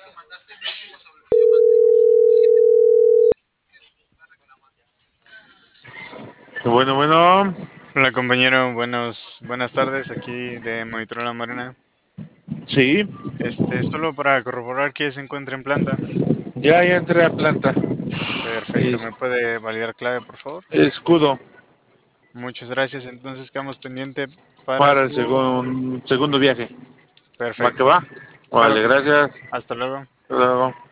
Bueno, bueno, Hola compañero, buenas tardes aquí de Monitor La Morena. sí, Solo para corroborar que se encuentra en planta. ya entré a planta. Perfecto, ¿me Es- puede validar clave, por favor? Escudo Muchas gracias, entonces quedamos pendiente para para el su... segundo viaje. ¿Va que Perfecto, va? claro Vale, que sí. gracias. Hasta luego. Hasta luego.